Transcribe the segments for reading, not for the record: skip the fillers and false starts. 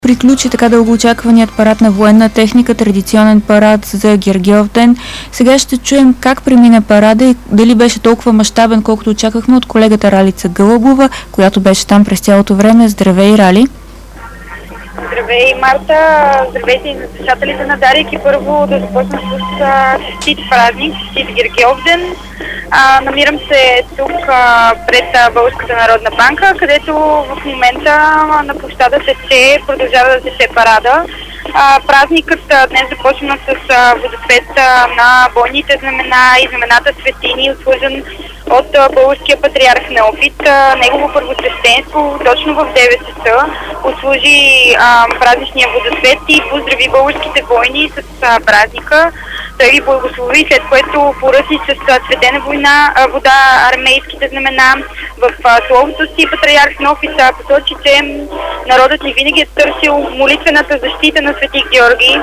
Приключи така дългоочакваният парад на военна техника, традиционен парад за Гергьовден. Сега ще чуем как премина парада и дали беше толкова мащабен, колкото очаквахме от колегата Ралица Гълъбова, която беше там през цялото време. Здравей, Рали! Здравей, Марта! Здравейте и на слушателите на Дарик. И първо да започна с честит празник, честит Гергьовден. Намирам се тук пред Българската народна банка, където в момента на площада продължава да тече парада. Празникът днес започна с водосвет на бойните знамена и знамената светини, отслужен от българския патриарх Неофит. Негово първосвещенство точно в 9 часа отслужи празничния водосвет и поздрави българските войни с празника. Той ги благослови, след което поръси с цветена вода армейските знамена. В словото си патриарх Неофит посочи, че народът ни винаги е търсил молитвената защита на Свети Георгий,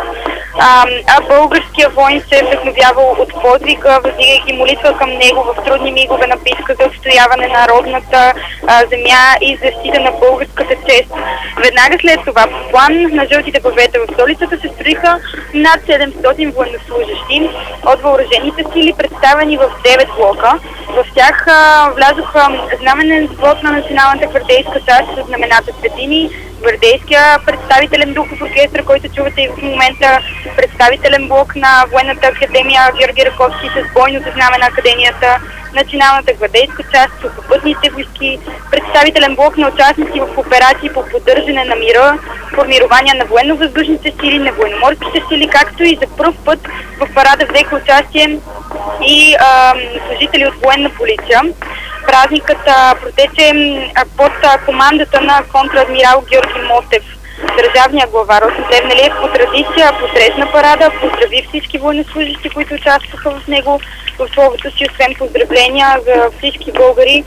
а българския войн се е вдъхновявал от подвига, въздигайки молитва към него в трудни мигове на битка за отстояване на родната земя и защита на българската чест. Веднага след това, по план на жълтите павета в столицата, се строиха над 700 военнослужащи от въоръжените сили, представени в 9 блока. В тях влязоха знаменен взвод на Националната гвардейска част с знамената светини, гвардейския представителен духов оркестър, който чувате и в момента, представителен блок на военната академия Георги Раковски с бойното знаме на академията, Националната гвардейска част, сухопътните войски, представителен блок на участници в операции по поддържане на мира, формирования на военно-въздушните сили, на военноморските сили, както и за пръв път в парада взеха участие и служители от военна полиция. Празникът протече под командата на контрадмирал Георги Мотев. Държавния глава Росен Плевнелиев по традиция посрещна парада, поздрави всички военнослужащи, които участваха в него. В словото си, освен поздравления за всички българи,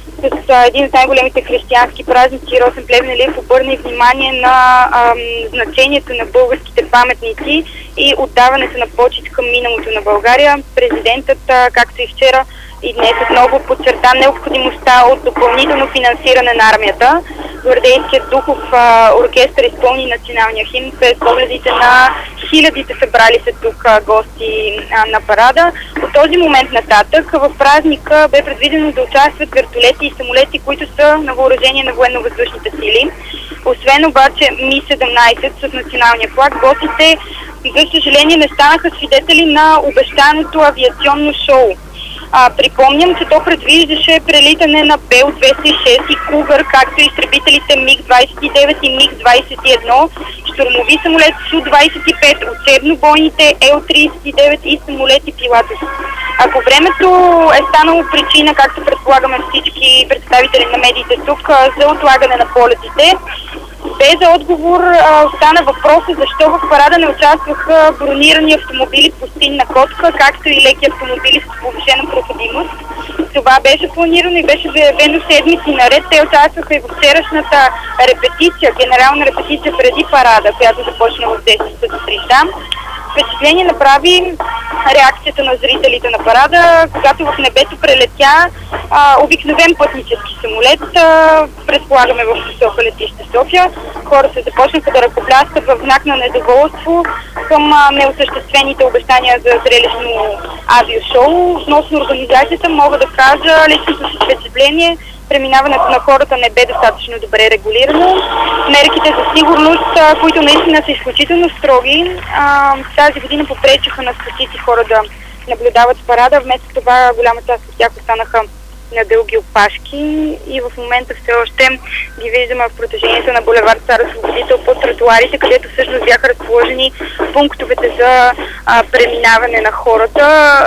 с един от най-големите християнски празници, Росен Плевнелиев обърна и внимание на значението на българските паметници и отдаването на почит към миналото на България. Президентът, както и вчера и днес отново подчерта необходимостта от допълнително финансиране на армията. Гвардейският духов оркестър изпълни националния химн през погледите на хилядите събрали се тук гости на парада. От този момент нататък в празника бе предвидено да участват вертолети и самолети, които са на въоръжение на военно-въздушните сили. Освен обаче Ми-17 с националния флаг, гостите за съжаление не станаха свидетели на обещаното авиационно шоу. Припомням, че то предвиждаше прелитане на Бел-206 и Кугър, както и изтребителите МиГ-29 и МиГ-21, щурмови самолет Су-25, учебно-бойните Ел-39 и самолети Пилатус. Ако времето е станало причина, както предполагаме всички представители на медиите тук, за отлагане на полетите, без отговор остана въпроса защо в парада не участваха бронирани автомобили пустинна котка, както и леки автомобили с повишена проходимост. Това беше планирано и беше заявено седмици наред. Те участваха и в вчерашната репетиция, генерална репетиция преди парада, която започна в 10 сутринта. Впечатление направи реакцията на зрителите на парада, когато в небето прелетя обикновен пътнически самолет, предполагаме в посока летище София. Хората започнаха да ръкопляскат в знак на недоволство към неосъществените обещания за зрелищно авиошоу. Относно организацията мога да кажа личното си впечатление. Преминаването на хората не бе достатъчно добре регулирано. Мерките за сигурност, които наистина са изключително строги, тази година попречиха на стотици хора да наблюдават парада. Вместо това голяма част от тях останаха на дълги опашки и в момента все още ги виждаме в протежението на булевард Цар Освободител под тротуарите, където всъщност бяха разположени пунктовете за преминаване на хората.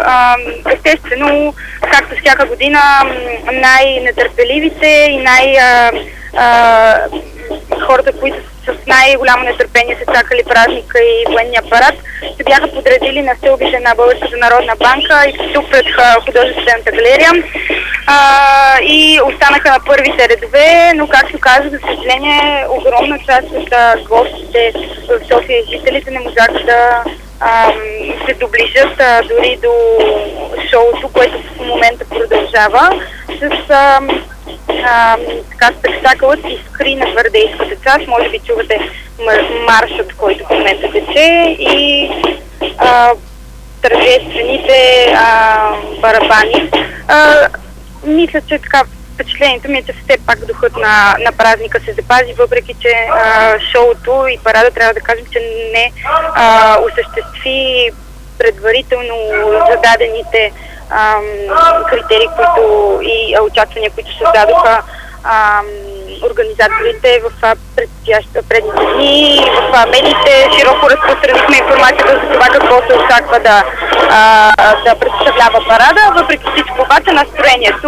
Естествено, както всяка година, най-нетърпеливите и хората, които с най-голямо нетърпение са чакали празника и военния парад, се бяха подредили на стълбите на Българската народна банка и тук пред художествената галерия и останаха на първите редове, но както казах, за съжаление, огромна част от гостите в София и жителите не можаха да се доближат дори до шоуто, което в момента продължава с спектакълът Искри на гвардейската част. Може би чувате маршът, който в момента тече и тържествените барабани. Мисля, че така впечатлението ми е, че все пак духът на празника се запази, въпреки че шоуто и парада, трябва да кажем, че не осъществи предварително зададените критерии, които и очаквания, които създадоха организаторите в предните дни. В медиите широко разпространихме информацията за това какво се очаква да представлява парада. Въпреки всичко обаче настроението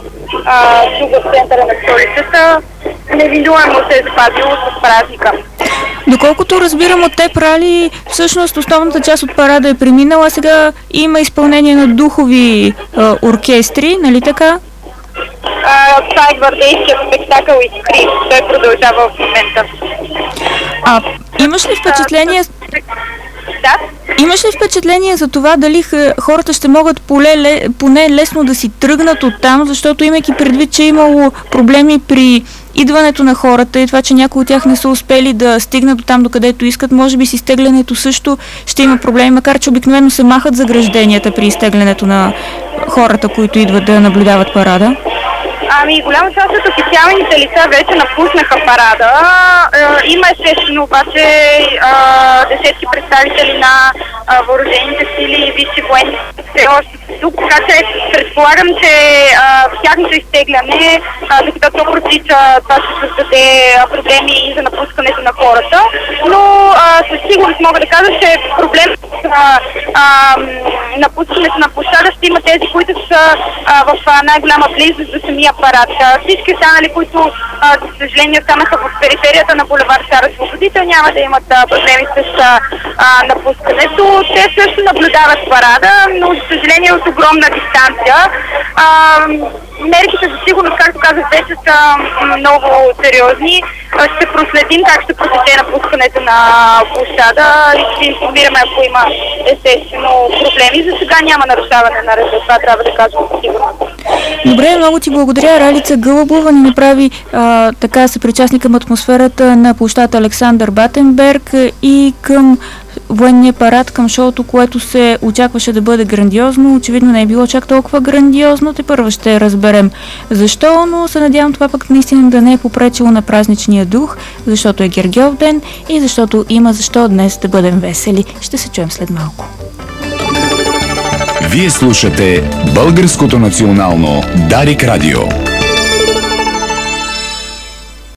тук в центъра на столицата невинуемо се е запазило с празника. Доколкото разбирам от теб, Рали, всъщност основната част от парада е преминала, сега има изпълнение на духови оркестри, нали така? Това е гвардейският спектакъл Искри. Той продължава в момента. Имаш ли впечатление... Да? Имаш ли впечатление за това дали хората ще могат поне лесно да си тръгнат оттам, защото имайки предвид, че имало проблеми при идването на хората и това, че някои от тях не са успели да стигнат до там, докъдето искат, може би с изтеглянето също ще има проблеми, макар че обикновено се махат загражденията при изтеглянето на хората, които идват да наблюдават парада. Голяма част от официалните лица вече напуснаха парада. Има естествено обаче десетки представители на въоръжените сили и висши военни все още тук, така че предполагам, че в тяхното изтегляне, докато то протича, това ще създаде проблеми и за напускането на хората. Но със сигурност мога да кажа, че проблем с напускането на площада ще има тези, които са в най-голяма близост до самия парад. Всички останали, които за съжаление останаха в периферията на булевард Цар Освободител, няма да имат проблеми с напускането. Те също наблюдават парада, но за съжаление от огромна дистанция. Мерките за сигурност, както казах, вече са много сериозни. Ще проследим как ще протече напускането на площада и ще информираме, ако има естествено проблеми. За сега няма нарушаване на реда, това трябва да кажем сигурно. Добре, много ти благодаря. Ралица Гълъбова ни направи така съпричастни към атмосферата на площад Александър Батенберг и към военния парад, към шоуто, което се очакваше да бъде грандиозно. Очевидно не е било чак толкова грандиозно. Тепърва ще разберем защо, но се надявам това пък наистина да не е попречило на празничния дух, защото е Гергьовден и защото има защо днес да бъдем весели. Ще се чуем след малко. Вие слушате Българското национално Дарик Радио.